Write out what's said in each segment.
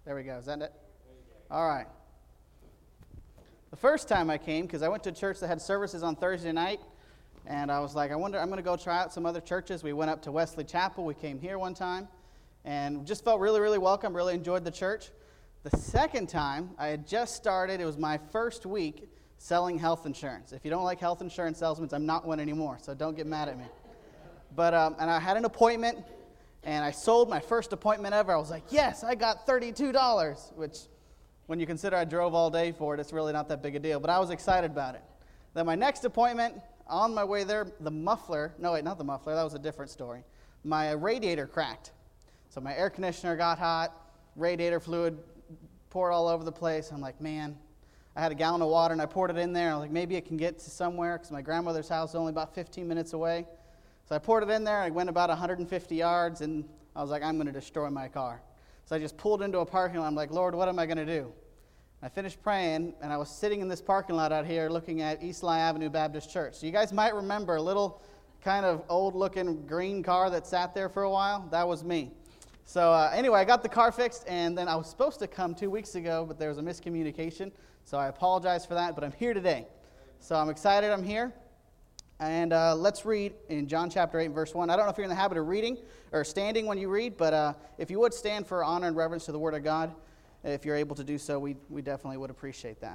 There we go. Is that it? All right. The first time I came, because I went to a church that had services on Thursday night, and I was like, I'm going to go try out some other churches. We went up to Wesley Chapel. We came here one time, and just felt really, really welcome. Really enjoyed the church. The second time, I had just started. It was my first week selling health insurance. If you don't like health insurance salesmen, I'm not one anymore, so don't get mad at me. But and I had an appointment, and I sold my first appointment ever. I was like, yes, I got $32, which when you consider I drove all day for it, it's really not that big a deal. But I was excited about it. Then my next appointment, on my way there, not the muffler, that was a different story. My radiator cracked. So my air conditioner got hot, radiator fluid poured all over the place. I'm like, man, I had a gallon of water, and I poured it in there. I was like, maybe it can get to somewhere, because my grandmother's house is only about 15 minutes away. So I poured it in there. I went about 150 yards, and I was like, I'm going to destroy my car. So I just pulled into a parking lot. I'm like, Lord, what am I going to do? I finished praying, and I was sitting in this parking lot out here looking at East Lye Avenue Baptist Church. So you guys might remember a little kind of old-looking green car that sat there for a while. That was me. So anyway, I got the car fixed, and then I was supposed to come 2 weeks ago, but there was a miscommunication. So I apologize for that, but I'm here today. So I'm excited I'm here. And let's read in John chapter 8, verse 1. I don't know if you're in the habit of reading or standing when you read, but if you would stand for honor and reverence to the Word of God, if you're able to do so, we definitely would appreciate that.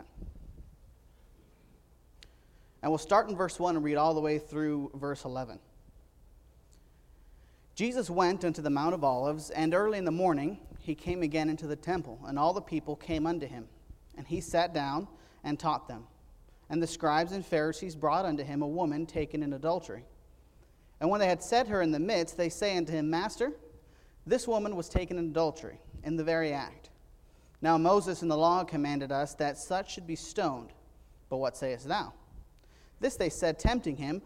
And we'll start in verse 1 and read all the way through verse 11. Jesus went unto the Mount of Olives, and early in the morning he came again into the temple, and all the people came unto him. And he sat down and taught them. And the scribes and Pharisees brought unto him a woman taken in adultery. And when they had set her in the midst, they say unto him, Master, this woman was taken in adultery, in the very act. Now Moses in the law commanded us that such should be stoned. But what sayest thou? This they said, tempting him,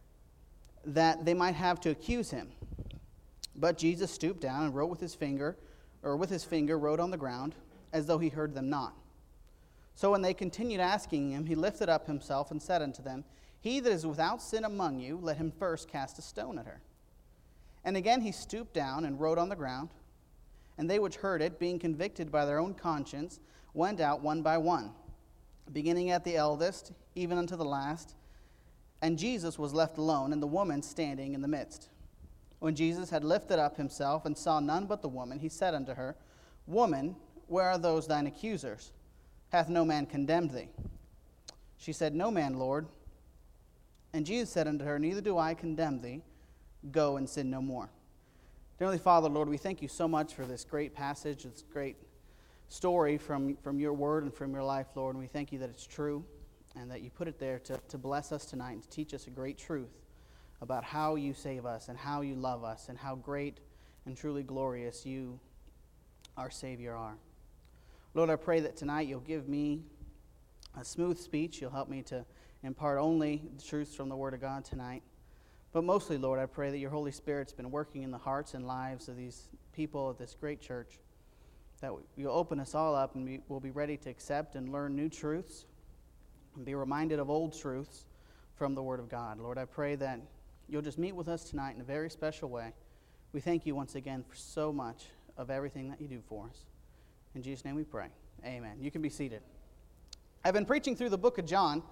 that they might have to accuse him. But Jesus stooped down and wrote with his finger wrote on the ground, as though he heard them not. So when they continued asking him, he lifted up himself and said unto them, He that is without sin among you, let him first cast a stone at her. And again he stooped down and wrote on the ground. And they which heard it, being convicted by their own conscience, went out one by one, beginning at the eldest, even unto the last. And Jesus was left alone, and the woman standing in the midst. When Jesus had lifted up himself and saw none but the woman, he said unto her, Woman, where are those thine accusers? Hath no man condemned thee? She said, No man, Lord. And Jesus said unto her, Neither do I condemn thee. Go and sin no more. Dear Heavenly Father, Lord, we thank you so much for this great passage, this great story from your word and from your life, Lord. And we thank you that it's true and that you put it there to bless us tonight and to teach us a great truth about how you save us and how you love us and how great and truly glorious you, our Savior, are. Lord, I pray that tonight you'll give me a smooth speech. You'll help me to impart only the truths from the Word of God tonight. But mostly, Lord, I pray that your Holy Spirit's been working in the hearts and lives of these people of this great church, that you'll open us all up and we'll be ready to accept and learn new truths and be reminded of old truths from the Word of God. Lord, I pray that you'll just meet with us tonight in a very special way. We thank you once again for so much of everything that you do for us. In Jesus' name we pray. Amen. You can be seated. I've been preaching through the book of John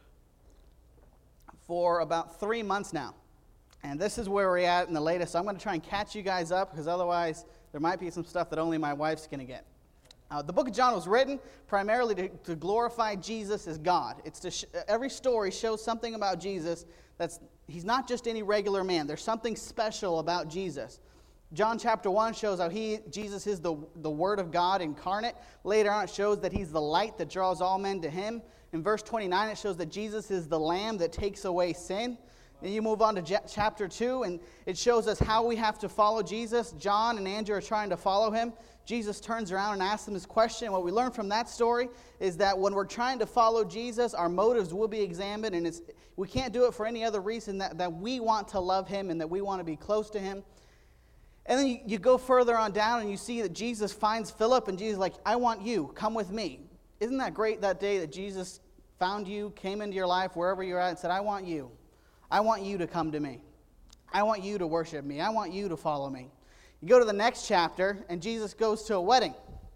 for about 3 months now. And this is where we're at in the latest. So I'm going to try and catch you guys up, because otherwise there might be some stuff that only my wife's going to get. The book of John was written primarily to glorify Jesus as God. It's every story shows something about Jesus he's not just any regular man. There's something special about Jesus. John chapter 1 shows how Jesus is the Word of God incarnate. Later on it shows that he's the light that draws all men to him. In verse 29 it shows that Jesus is the Lamb that takes away sin. Then you move on to chapter 2 and it shows us how we have to follow Jesus. John and Andrew are trying to follow him. Jesus turns around and asks them this question. What we learn from that story is that when we're trying to follow Jesus, our motives will be examined, and we can't do it for any other reason that we want to love him and that we want to be close to him. And then you go further on down and you see that Jesus finds Philip, and Jesus is like, I want you, come with me. Isn't that great that day that Jesus found you, came into your life, wherever you're at, and said, I want you. I want you to come to me. I want you to worship me. I want you to follow me. You go to the next chapter, and Jesus goes to a wedding.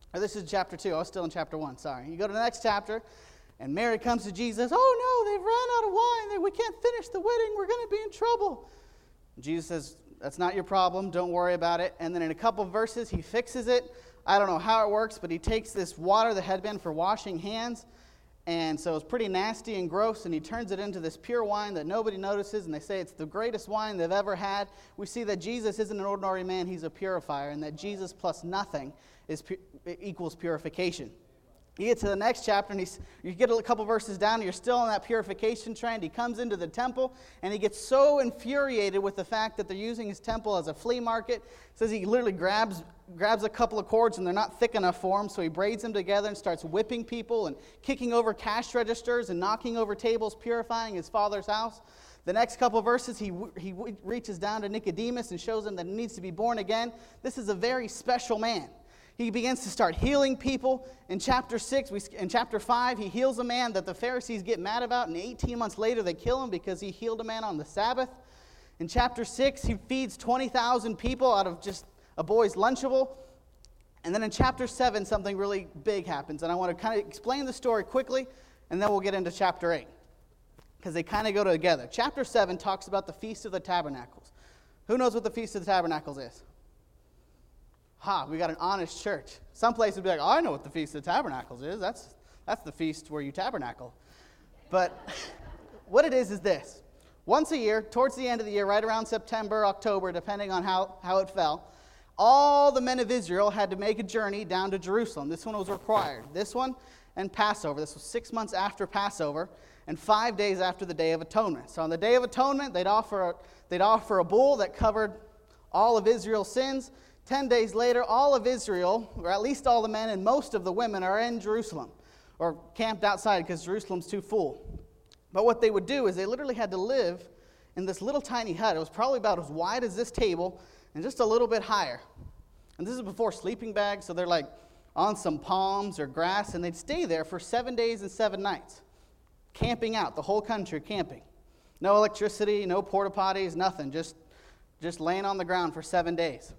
Or this is chapter 2. I was still in chapter 1, sorry. You go to the next chapter, and Mary comes to Jesus. Oh, no, they've run out of wine. We can't finish the wedding. We're going to be in trouble. Jesus says, that's not your problem. Don't worry about it. And then in a couple of verses, he fixes it. I don't know how it works, but he takes this water that had been for washing hands, and so it's pretty nasty and gross, and he turns it into this pure wine that nobody notices, and they say it's the greatest wine they've ever had. We see that Jesus isn't an ordinary man, he's a purifier, and that Jesus plus nothing equals purification. You get to the next chapter, and you get a couple verses down, and you're still on that purification trend. He comes into the temple, and he gets so infuriated with the fact that they're using his temple as a flea market. It says he literally grabs a couple of cords, and they're not thick enough for him, so he braids them together and starts whipping people and kicking over cash registers and knocking over tables, purifying his father's house. The next couple of verses, he reaches down to Nicodemus and shows him that he needs to be born again. This is a very special man. He begins to start healing people. In chapter 5, he heals a man that the Pharisees get mad about, and 18 months later they kill him because he healed a man on the Sabbath. In chapter 6, he feeds 20,000 people out of just a boy's Lunchable. And then in chapter 7, something really big happens, and I want to kind of explain the story quickly, and then we'll get into chapter 8, because they kind of go together. Chapter 7 talks about the Feast of the Tabernacles. Who knows what the Feast of the Tabernacles is? We got an honest church. Some places would be like, I know what the Feast of the Tabernacles is. That's the feast where you tabernacle. But what it is this. Once a year, towards the end of the year, right around September, October, depending on how it fell, all the men of Israel had to make a journey down to Jerusalem. This one was required. This one and Passover. This was 6 months after Passover and 5 days after the Day of Atonement. So on the Day of Atonement, they'd offer a bull that covered all of Israel's sins. 10 days later, all of Israel, or at least all the men and most of the women, are in Jerusalem, or camped outside because Jerusalem's too full. But what they would do is they literally had to live in this little tiny hut. It was probably about as wide as this table and just a little bit higher. And this is before sleeping bags, so they're like on some palms or grass, and they'd stay there for 7 days and 7 nights, camping out, the whole country camping. No electricity, no porta potties, nothing, just laying on the ground for 7 days.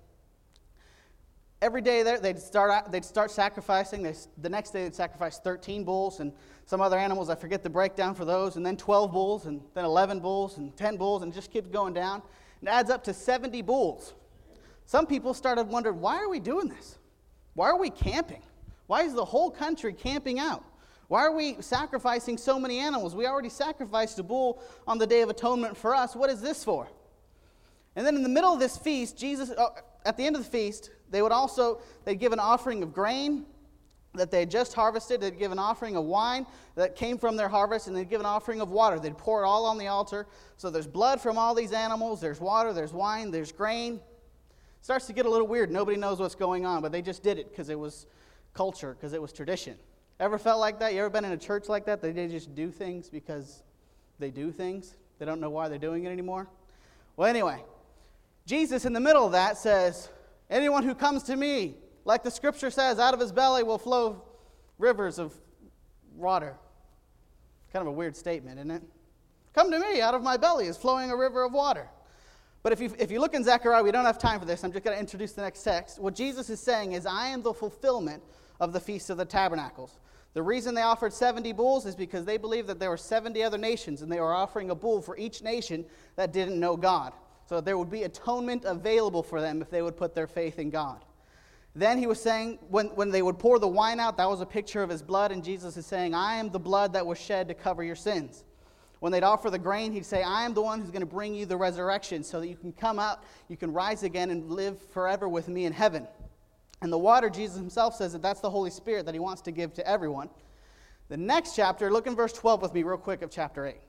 Every day there, they'd start sacrificing. The next day they'd sacrifice 13 bulls and some other animals. I forget the breakdown for those. And then 12 bulls, and then 11 bulls, and 10 bulls, and it just keeps going down. It adds up to 70 bulls. Some people started wondering, why are we doing this? Why are we camping? Why is the whole country camping out? Why are we sacrificing so many animals? We already sacrificed a bull on the Day of Atonement for us. What is this for? And then in the middle of this feast, at the end of the feast, they'd give an offering of grain that they had just harvested. They'd give an offering of wine that came from their harvest, and they'd give an offering of water. They'd pour it all on the altar. So there's blood from all these animals. There's water, there's wine, there's grain. It starts to get a little weird. Nobody knows what's going on, but they just did it because it was culture, because it was tradition. Ever felt like that? You ever been in a church like that? They just do things because they do things. They don't know why they're doing it anymore. Well, anyway, Jesus in the middle of that says, anyone who comes to me, like the scripture says, out of his belly will flow rivers of water. Kind of a weird statement, isn't it? Come to me, out of my belly is flowing a river of water. But if you look in Zechariah, we don't have time for this. I'm just going to introduce the next text. What Jesus is saying is, I am the fulfillment of the Feast of the Tabernacles. The reason they offered 70 bulls is because they believed that there were 70 other nations, and they were offering a bull for each nation that didn't know God. So there would be atonement available for them if they would put their faith in God. Then he was saying, when they would pour the wine out, that was a picture of his blood, and Jesus is saying, I am the blood that was shed to cover your sins. When they'd offer the grain, he'd say, I am the one who's going to bring you the resurrection so that you can come out, you can rise again and live forever with me in heaven. And the water, Jesus himself says that that's the Holy Spirit that he wants to give to everyone. The next chapter, look in verse 12 with me real quick of chapter 8.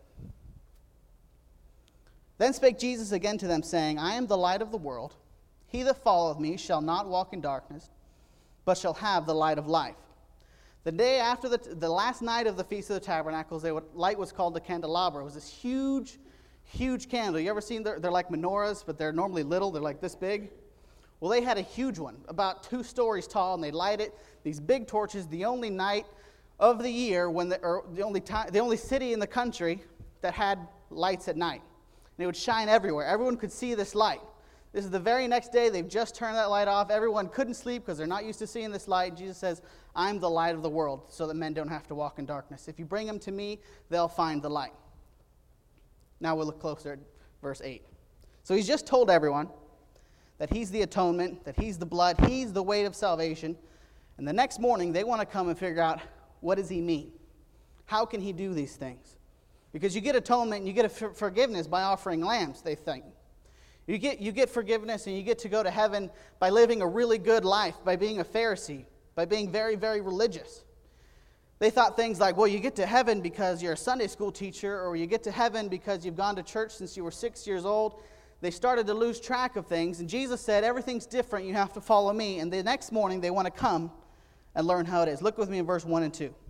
Then spake Jesus again to them, saying, I am the light of the world. He that followeth me shall not walk in darkness, but shall have the light of life. The day after the last night of the Feast of the Tabernacles, light was called the candelabra. It was this huge, huge candle. You ever seen, they're like menorahs, but they're normally little. They're like this big. Well, they had a huge one, about 2 stories tall, and they light it, these big torches, the only night of the year, the only city in the country that had lights at night. And it would shine everywhere. Everyone could see this light. This is the very next day. They've just turned that light off. Everyone couldn't sleep because they're not used to seeing this light. Jesus says, I'm the light of the world so that men don't have to walk in darkness. If you bring them to me, they'll find the light. Now we'll look closer at verse 8. So he's just told everyone that he's the atonement, that he's the blood, he's the weight of salvation. And the next morning, they want to come and figure out, what does he mean? How can he do these things? Because you get atonement and you get forgiveness by offering lambs, they think. You get forgiveness and you get to go to heaven by living a really good life, by being a Pharisee, by being very, very religious. They thought things like, well, you get to heaven because you're a Sunday school teacher, or you get to heaven because you've gone to church since you were 6 years old. They started to lose track of things, and Jesus said, everything's different, you have to follow me. And the next morning, they want to come and learn how it is. Look with me in verse 1 and 2.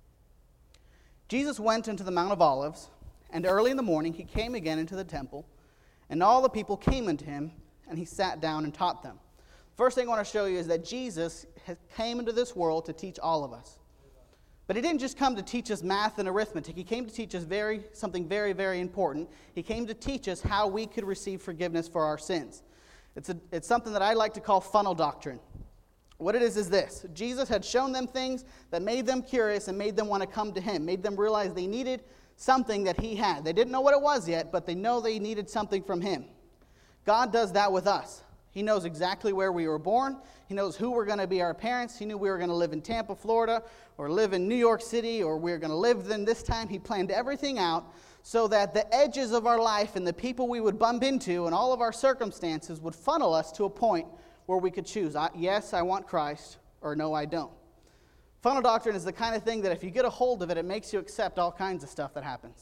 Jesus went into the Mount of Olives, and early in the morning he came again into the temple, and all the people came unto him, and he sat down and taught them. First thing I want to show you is that Jesus came into this world to teach all of us. But he didn't just come to teach us math and arithmetic. He came to teach us something very, very important. He came to teach us how we could receive forgiveness for our sins. It's something that I like to call funnel doctrine. What it is this. Jesus had shown them things that made them curious and made them want to come to him, made them realize they needed something that he had. They didn't know what it was yet, but they know they needed something from him. God does that with us. He knows exactly where we were born. He knows who were going to be our parents. He knew we were going to live in Tampa, Florida, or live in New York City, or we were going to live in this time. He planned everything out so that the edges of our life and the people we would bump into and all of our circumstances would funnel us to a point where we could choose, yes, I want Christ, or no, I don't. Funnel doctrine is the kind of thing that if you get a hold of it, it makes you accept all kinds of stuff that happens.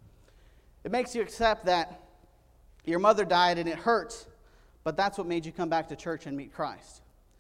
It makes you accept that your mother died and it hurts, but that's what made you come back to church and meet Christ.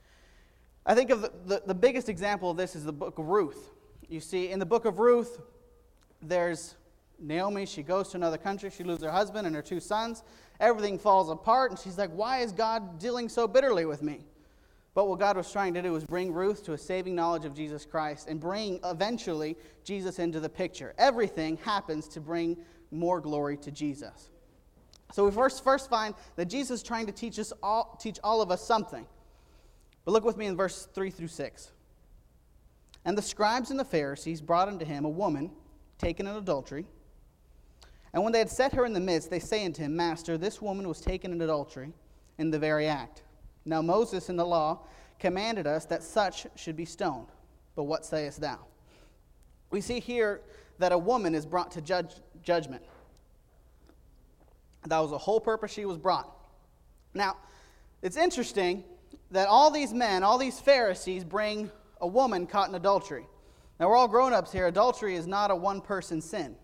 I think of the biggest example of this is the book of Ruth. You see, in the book of Ruth, there's Naomi. She goes to another country. She loses her husband and her 2 sons. Everything falls apart, and she's like, why is God dealing so bitterly with me? But what God was trying to do was bring Ruth to a saving knowledge of Jesus Christ and bring, eventually, Jesus into the picture. Everything happens to bring more glory to Jesus. So we first find that Jesus is trying to teach all of us something. But look with me in verse 3 through 6. And the scribes and the Pharisees brought unto him a woman taken in adultery. And when they had set her in the midst, they say unto him, Master, this woman was taken in adultery in the very act. Now Moses in the law commanded us that such should be stoned. But what sayest thou? We see here that a woman is brought to judgment. That was the whole purpose she was brought. Now, it's interesting that all these men, all these Pharisees, bring a woman caught in adultery. Now, we're all grown-ups here. Adultery is not a one-person sin.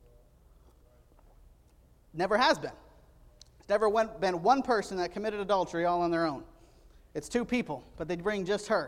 Never has been. It's never been one person that committed adultery all on their own. It's 2 people, but they bring just her.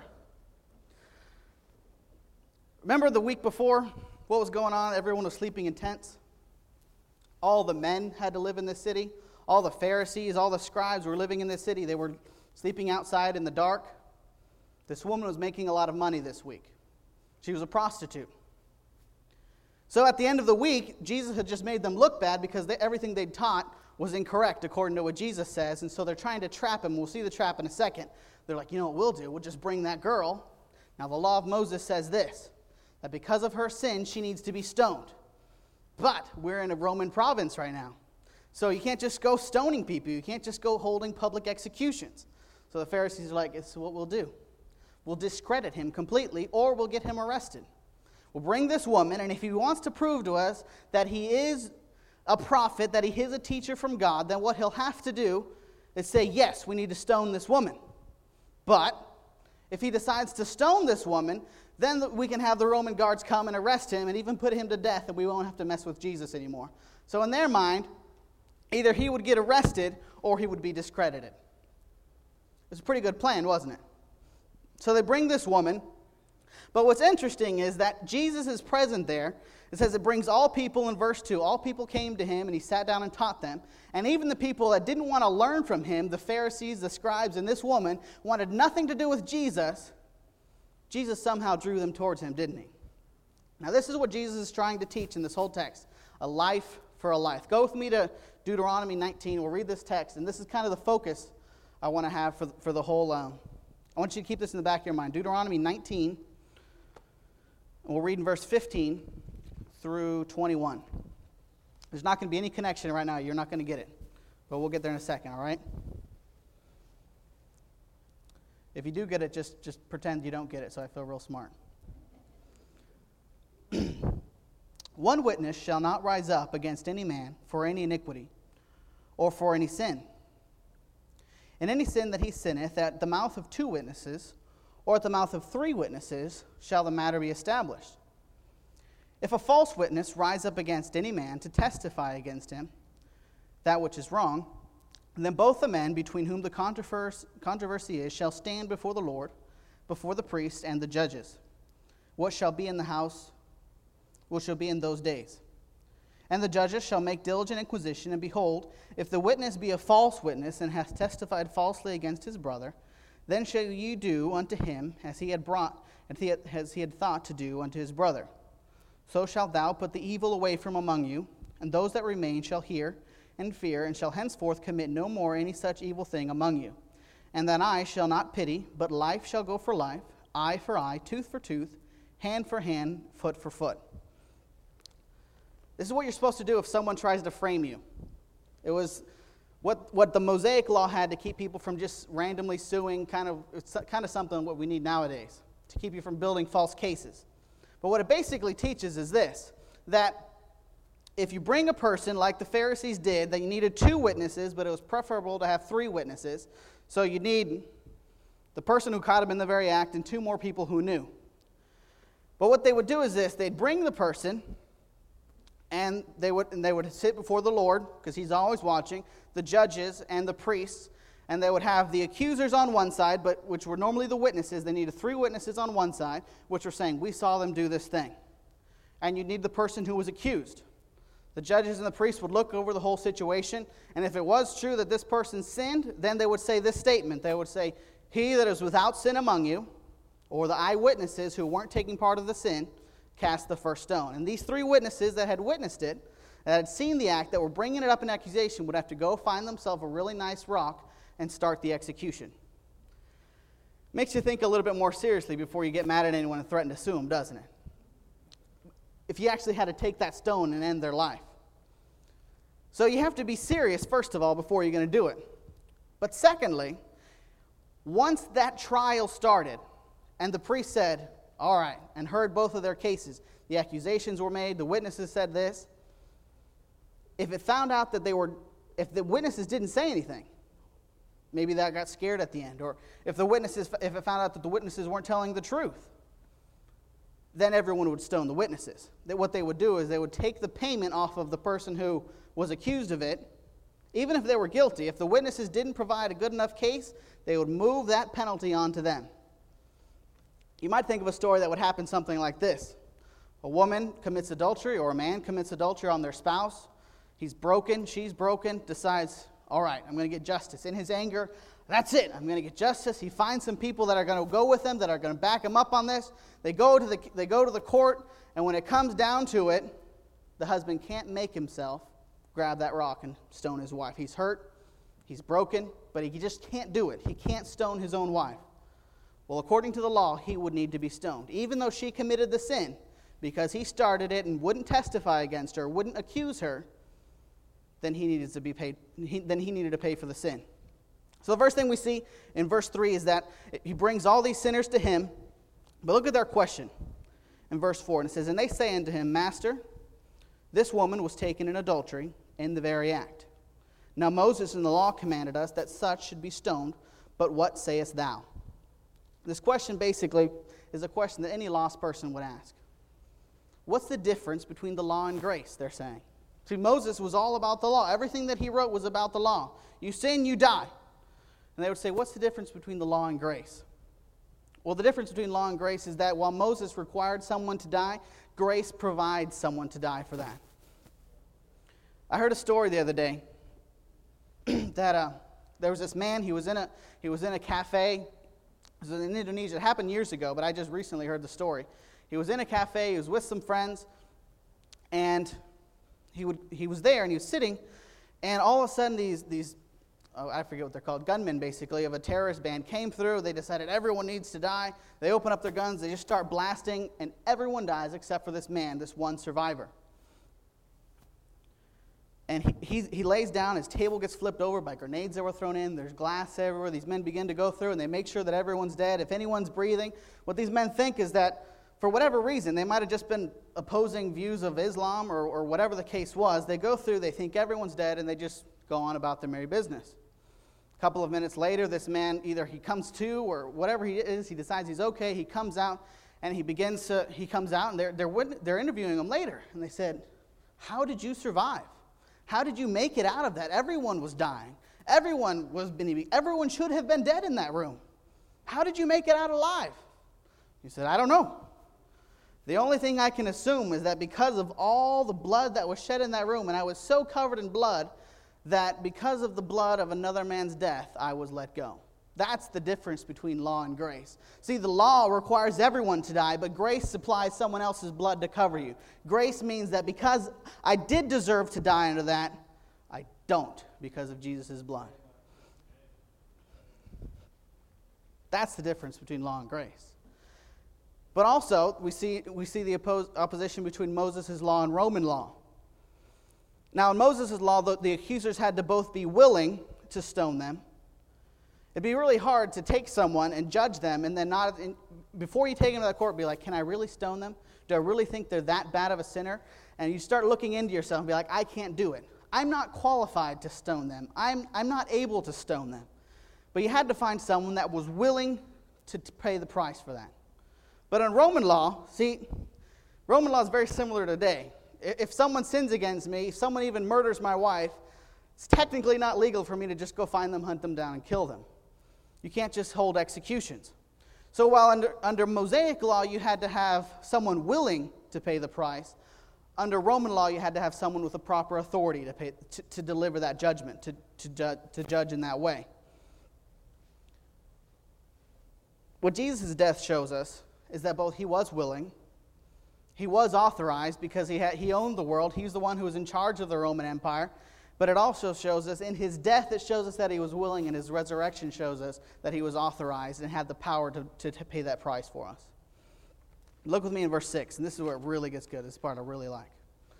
Remember the week before, what was going on? Everyone was sleeping in tents. All the men had to live in this city. All the Pharisees, all the scribes were living in this city. They were sleeping outside in the dark. This woman was making a lot of money this week. She was a prostitute. So at the end of the week, Jesus had just made them look bad because everything they'd taught was incorrect according to what Jesus says. And so they're trying to trap him. We'll see the trap in a second. They're like, you know what we'll do? We'll just bring that girl. Now the law of Moses says this, that because of her sin, she needs to be stoned. But we're in a Roman province right now. So you can't just go stoning people. You can't just go holding public executions. So the Pharisees are like, it's what we'll do. We'll discredit him completely, or we'll get him arrested. We'll bring this woman, and if he wants to prove to us that he is a prophet, that he is a teacher from God, then what he'll have to do is say, yes, we need to stone this woman. But if he decides to stone this woman, then we can have the Roman guards come and arrest him and even put him to death, and we won't have to mess with Jesus anymore. So in their mind, either he would get arrested or he would be discredited. It was a pretty good plan, wasn't it? So they bring this woman. But what's interesting is that Jesus is present there. It says it brings all people in verse 2. All people came to him, and he sat down and taught them. And even the people that didn't want to learn from him, the Pharisees, the scribes, and this woman, wanted nothing to do with Jesus. Jesus somehow drew them towards him, didn't he? Now this is what Jesus is trying to teach in this whole text. A life for a life. Go with me to Deuteronomy 19. We'll read this text, and this is kind of the focus I want to have for the whole, I want you to keep this in the back of your mind. Deuteronomy 19, and we'll read in verse 15 through 21. There's not going to be any connection right now. You're not going to get it. But we'll get there in a second, all right? If you do get it, just pretend you don't get it, so I feel real smart. One witness shall not rise up against any man for any iniquity or for any sin. In any sin that he sinneth, at the mouth of 2 witnesses or at the mouth of 3 witnesses shall the matter be established. If a false witness rise up against any man to testify against him, that which is wrong, then both the men between whom the controversy is shall stand before the Lord, before the priests and the judges. What shall be in the house, what shall be in those days? And the judges shall make diligent inquisition, and behold, if the witness be a false witness, and hath testified falsely against his brother, then shall ye do unto him as he had thought to do unto his brother. So shalt thou put the evil away from among you, and those that remain shall hear and fear, and shall henceforth commit no more any such evil thing among you. And that eye shall not pity, but life shall go for life, eye for eye, tooth for tooth, hand for hand, foot for foot. This is what you're supposed to do if someone tries to frame you. It was what the Mosaic Law had to keep people from just randomly suing, it's kind of something what we need nowadays, to keep you from building false cases. But what it basically teaches is this, that if you bring a person like the Pharisees did, that you needed 2 witnesses, but it was preferable to have 3 witnesses. So you need the person who caught him in the very act and 2 more people who knew. But what they would do is this, they'd bring the person, and they would sit before the Lord, because he's always watching, the judges and the priests, and they would have the accusers on one side, but which were normally the witnesses. They needed 3 witnesses on one side, which were saying, we saw them do this thing. And you'd need the person who was accused. The judges and the priests would look over the whole situation, and if it was true that this person sinned, then they would say this statement. They would say, he that is without sin among you, or the eyewitnesses who weren't taking part of the sin, cast the first stone. And these 3 witnesses that had witnessed it, that had seen the act, that were bringing it up in accusation, would have to go find themselves a really nice rock and start the execution. Makes you think a little bit more seriously before you get mad at anyone and threaten to sue them, doesn't it? If you actually had to take that stone and end their life. So you have to be serious, first of all, before you're going to do it. But secondly, once that trial started, and the priest said, all right, and heard both of their cases, the accusations were made, the witnesses said this, if it found out that if the witnesses didn't say anything, maybe that got scared at the end, or if it found out that the witnesses weren't telling the truth, then everyone would stone the witnesses. That what they would do is they would take the payment off of the person who was accused of it, even if they were guilty. If the witnesses didn't provide a good enough case, they would move that penalty onto them. You might think of a story that would happen something like this. A woman commits adultery, or a man commits adultery on their spouse. He's broken, she's broken, decides, all right, I'm going to get justice. In his anger, that's it, I'm going to get justice. He finds some people that are going to go with him, that are going to back him up on this. They go to the court, and when it comes down to it, the husband can't make himself grab that rock and stone his wife. He's hurt, he's broken, but he just can't do it. He can't stone his own wife. Well, according to the law, he would need to be stoned, even though she committed the sin, because he started it and wouldn't testify against her, wouldn't accuse her. Then he needed to be paid. Then he needed to pay for the sin. So the first thing we see in verse 3 is that he brings all these sinners to him. But look at their question in verse 4. And it says, and they say unto him, Master, this woman was taken in adultery in the very act. Now Moses in the law commanded us that such should be stoned, but what sayest thou? This question basically is a question that any lost person would ask. What's the difference between the law and grace, they're saying? See, Moses was all about the law. Everything that he wrote was about the law. You sin, you die. And they would say, what's the difference between the law and grace? Well, the difference between law and grace is that while Moses required someone to die, grace provides someone to die for that. I heard a story the other day that there was this man, he was in a cafe. It was in Indonesia. It happened years ago, but I just recently heard the story. He was in a cafe, he was with some friends, and he was there, and he was sitting, and all of a sudden these I forget what they're called, gunmen basically, of a terrorist band came through. They decided everyone needs to die. They open up their guns, they just start blasting, and everyone dies except for this man, this one survivor. And he lays down, his table gets flipped over by grenades that were thrown in, there's glass everywhere. These men begin to go through and they make sure that everyone's dead. If anyone's breathing, what these men think is that for whatever reason, they might have just been opposing views of Islam or whatever the case was. They go through, they think everyone's dead, and they just go on about their merry business. A couple of minutes later, this man, either he comes to or whatever he is, he decides he's okay. He comes out, and he comes out, and they're interviewing him later. And they said, how did you survive? How did you make it out of that? Everyone was dying. Everyone should have been dead in that room. How did you make it out alive? He said, I don't know. The only thing I can assume is that because of all the blood that was shed in that room, and I was so covered in blood, that because of the blood of another man's death, I was let go. That's the difference between law and grace. See, the law requires everyone to die, but grace supplies someone else's blood to cover you. Grace means that because I did deserve to die under that, I don't because of Jesus' blood. That's the difference between law and grace. But also, we see the opposition between Moses' law and Roman law. Now, in Moses' law, the accusers had to both be willing to stone them. It'd be really hard to take someone and judge them and then before you take them to the court, be like, can I really stone them? Do I really think they're that bad of a sinner? And you start looking into yourself and be like, I can't do it. I'm not qualified to stone them. I'm not able to stone them. But you had to find someone that was willing to pay the price for that. But in Roman law, Roman law is very similar today. If someone sins against me, if someone even murders my wife, it's technically not legal for me to just go find them, hunt them down, and kill them. You can't just hold executions. So while under Mosaic law you had to have someone willing to pay the price, under Roman law you had to have someone with the proper authority to deliver that judgment, to judge in that way. What Jesus' death shows us is that both he was willing, he was authorized because he owned the world, he's the one who was in charge of the Roman Empire, but it also shows us in his death, it shows us that he was willing, and his resurrection shows us that he was authorized and had the power to pay that price for us. Look with me in verse 6, and this is where it really gets good. This is the part I really like.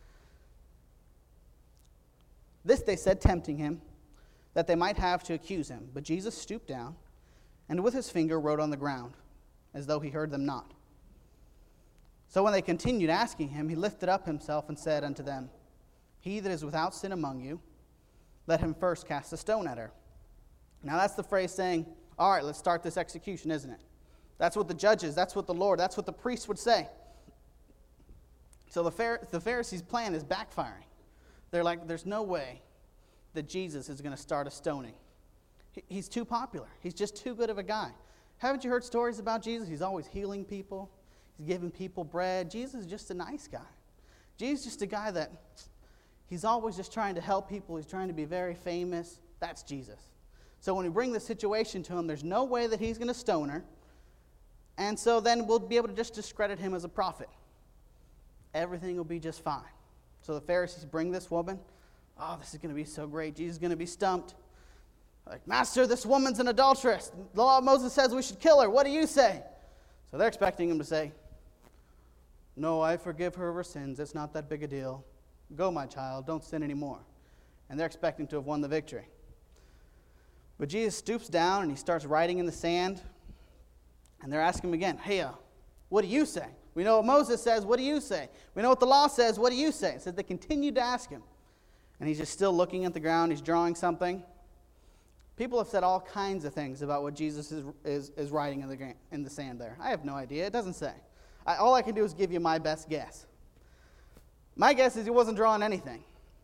This they said, tempting him, that they might have to accuse him. But Jesus stooped down, and with his finger wrote on the ground, as though he heard them not. So when they continued asking him, he lifted up himself and said unto them, He that is without sin among you, let him first cast a stone at her. Now that's the phrase saying, all right, let's start this execution, isn't it? That's what the judges, that's what the Lord, that's what the priests would say. So the Pharisees' plan is backfiring. They're like, there's no way that Jesus is going to start a stoning. He's too popular. He's just too good of a guy. Haven't you heard stories about Jesus? He's always healing people. He's giving people bread. Jesus is just a nice guy. Jesus is just a guy that he's always just trying to help people. He's trying to be very famous. That's Jesus. So when we bring the situation to him, there's no way that he's going to stone her. And so then we'll be able to just discredit him as a prophet. Everything will be just fine. So the Pharisees bring this woman. Oh, this is going to be so great. Jesus is going to be stumped. Like, Master, this woman's an adulteress. The law of Moses says we should kill her. What do you say? So they're expecting him to say, No, I forgive her of her sins. It's not that big a deal. Go, my child. Don't sin anymore. And they're expecting to have won the victory. But Jesus stoops down and he starts writing in the sand. And they're asking him again, Hey, what do you say? We know what Moses says. What do you say? We know what the law says. What do you say? It says they continued to ask him. And he's just still looking at the ground. He's drawing something. People have said all kinds of things about what Jesus is writing in the sand there. I have no idea. It doesn't say. All I can do is give you my best guess. My guess is he wasn't drawing anything.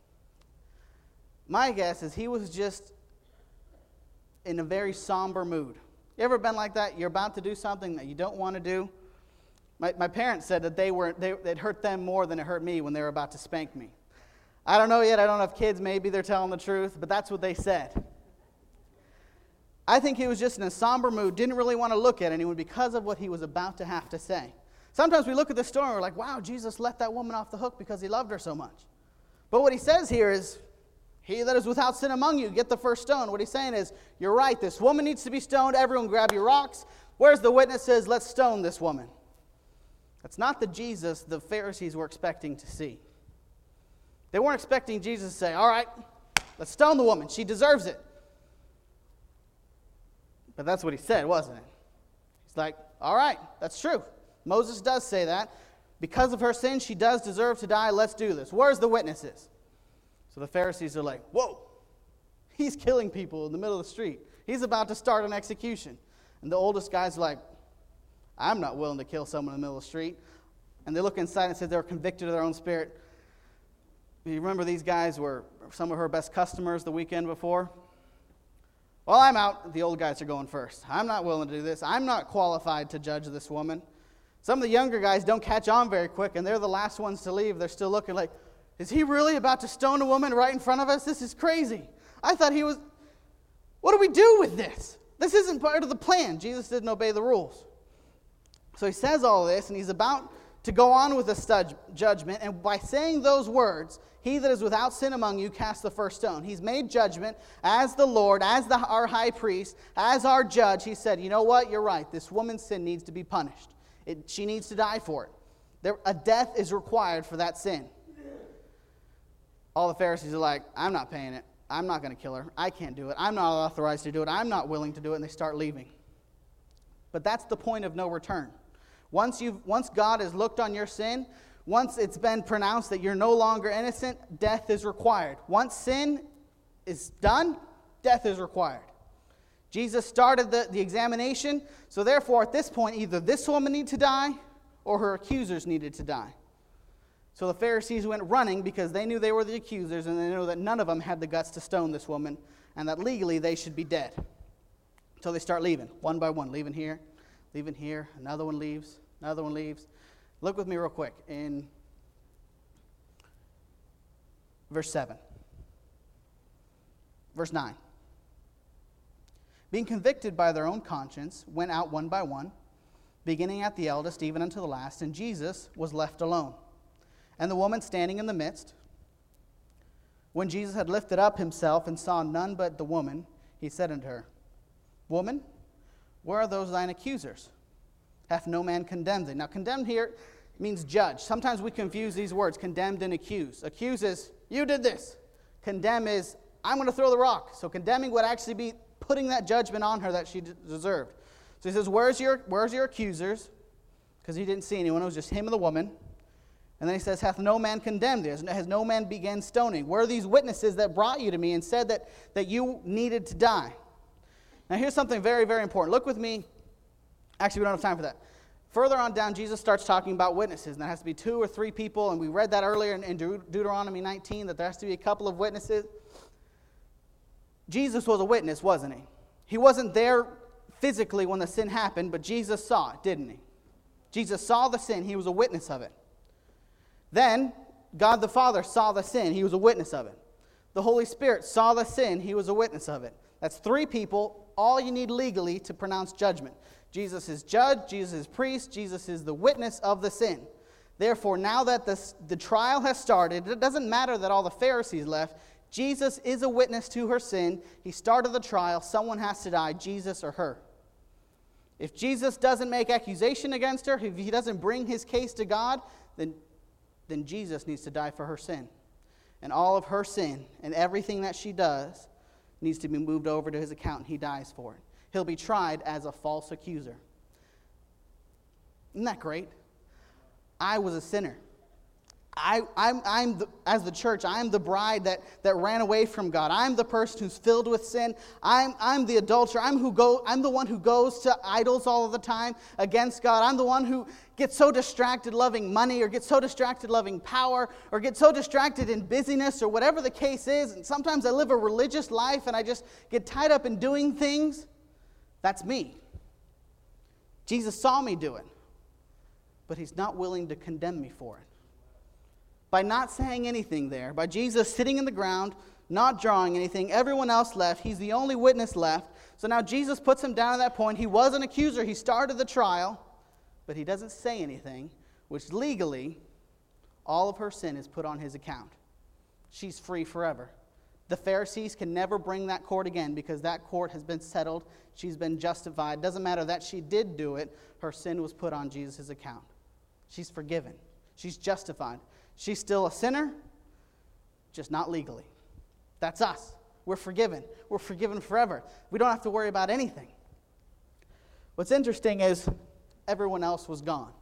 My guess is he was just in a very somber mood. You ever been like that? You're about to do something that you don't want to do. My parents said that it hurt them more than it hurt me when they were about to spank me. I don't know yet. I don't have kids. Maybe they're telling the truth, but that's what they said. I think he was just in a somber mood, didn't really want to look at anyone because of what he was about to have to say. Sometimes we look at the story and we're like, wow, Jesus let that woman off the hook because he loved her so much. But what he says here is, He that is without sin among you, get the first stone. What he's saying is, you're right, this woman needs to be stoned. Everyone grab your rocks. Where's the witnesses? Let's stone this woman. That's not the Jesus the Pharisees were expecting to see. They weren't expecting Jesus to say, all right, let's stone the woman. She deserves it. But that's what he said, wasn't it? He's like, all right, that's true. Moses does say that. Because of her sin, she does deserve to die. Let's do this. Where's the witnesses? So the Pharisees are like, whoa, he's killing people in the middle of the street. He's about to start an execution. And the oldest guy's like, I'm not willing to kill someone in the middle of the street. And they look inside and say they're convicted of their own spirit. You remember these guys were some of her best customers the weekend before? Well, I'm out. The old guys are going first. I'm not willing to do this. I'm not qualified to judge this woman. Some of the younger guys don't catch on very quick, and they're the last ones to leave. They're still looking like, is he really about to stone a woman right in front of us? This is crazy. I thought he was... What do we do with this? This isn't part of the plan. Jesus didn't obey the rules. So he says all this, and he's about to go on with the judgment, and by saying those words, he that is without sin among you cast the first stone. He's made judgment as the Lord, as our high priest, as our judge. He said, you know what? You're right. This woman's sin needs to be punished. She needs to die for it. A death is required for that sin. All the Pharisees are like, I'm not paying it. I'm not going to kill her. I can't do it. I'm not authorized to do it. I'm not willing to do it. And they start leaving. But that's the point of no return. Once God has looked on your sin, once it's been pronounced that you're no longer innocent, death is required. Once sin is done, death is required. Jesus started the examination, so therefore at this point, either this woman needed to die or her accusers needed to die. So the Pharisees went running because they knew they were the accusers, and they knew that none of them had the guts to stone this woman, and that legally they should be dead. So they start leaving, one by one, leaving here, another one leaves. Look with me real quick in verse 7. Verse 9. Being convicted by their own conscience, went out one by one, beginning at the eldest, even unto the last, and Jesus was left alone. And the woman standing in the midst, when Jesus had lifted up himself and saw none but the woman, he said unto her, Woman, where are those thine accusers? Hath no man condemned thee? Now, condemned here means judge. Sometimes we confuse these words, condemned and accused. Accuse is, you did this. Condemn is, I'm going to throw the rock. So condemning would actually be putting that judgment on her that she deserved. So he says, where's your accusers? Because he didn't see anyone. It was just him and the woman. And then he says, hath no man condemned thee? Has no man began stoning? Where are these witnesses that brought you to me and said that you needed to die? Now here's something very, very important. Look with me. Actually, we don't have time for that. Further on down, Jesus starts talking about witnesses. And there has to be 2 or 3 people. And we read that earlier in Deuteronomy 19, that there has to be a couple of witnesses. Jesus was a witness, wasn't he? He wasn't there physically when the sin happened, but Jesus saw it, didn't he? Jesus saw the sin. He was a witness of it. Then, God the Father saw the sin. He was a witness of it. The Holy Spirit saw the sin. He was a witness of it. That's 3 people, all you need legally to pronounce judgment. Jesus is judge, Jesus is priest, Jesus is the witness of the sin. Therefore, now that the trial has started, it doesn't matter that all the Pharisees left. Jesus is a witness to her sin. He started the trial. Someone has to die, Jesus or her. If Jesus doesn't make accusation against her, if he doesn't bring his case to God, then Jesus needs to die for her sin. And all of her sin and everything that she does needs to be moved over to his account, and he dies for it. He'll be tried as a false accuser. Isn't that great? I was a sinner. As the church, I'm the bride that ran away from God. I'm the person who's filled with sin. I'm the adulterer. I'm the one who goes to idols all of the time against God. I'm the one who gets so distracted loving money, or gets so distracted loving power, or gets so distracted in busyness, or whatever the case is. And sometimes I live a religious life and I just get tied up in doing things. That's me. Jesus saw me do it, but he's not willing to condemn me for it. By not saying anything there, by Jesus sitting in the ground, not drawing anything, everyone else left. He's the only witness left. So now Jesus puts him down at that point. He was an accuser. He started the trial, but he doesn't say anything, which legally, all of her sin is put on his account. She's free forever. The Pharisees can never bring that court again because that court has been settled. She's been justified. Doesn't matter that she did do it. Her sin was put on Jesus' account. She's forgiven. She's justified. She's still a sinner, just not legally. That's us. We're forgiven. We're forgiven forever. We don't have to worry about anything. What's interesting is everyone else was gone.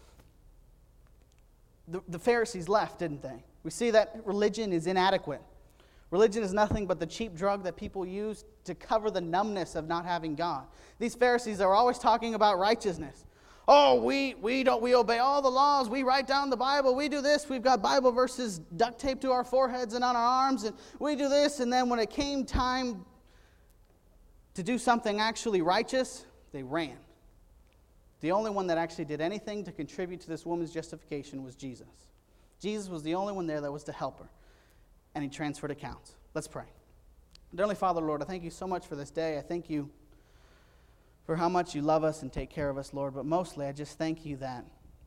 The Pharisees left, didn't they? We see that religion is inadequate. Religion is nothing but the cheap drug that people use to cover the numbness of not having God. These Pharisees are always talking about righteousness. Oh, we obey all the laws. We write down the Bible. We do this. We've got Bible verses duct taped to our foreheads and on our arms. And we do this. And then when it came time to do something actually righteous, they ran. The only one that actually did anything to contribute to this woman's justification was Jesus. Jesus was the only one there that was to help her. And he transferred accounts. Let's pray. Dear Heavenly Father, Lord, I thank you so much for this day. I thank you for how much you love us and take care of us, Lord. But mostly, I just thank you that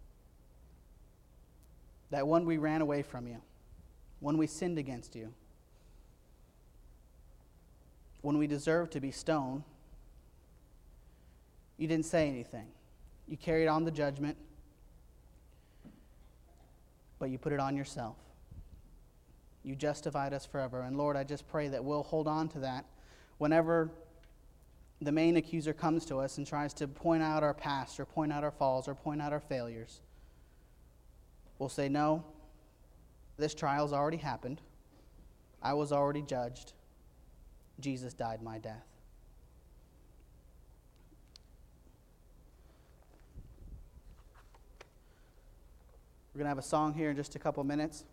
when we ran away from you, when we sinned against you, when we deserved to be stoned, you didn't say anything. You carried on the judgment, but you put it on yourself. You justified us forever. And Lord, I just pray that we'll hold on to that whenever the main accuser comes to us and tries to point out our past or point out our faults or point out our failures. We'll say, no, this trial's already happened. I was already judged. Jesus died my death. We're going to have a song here in just a couple minutes.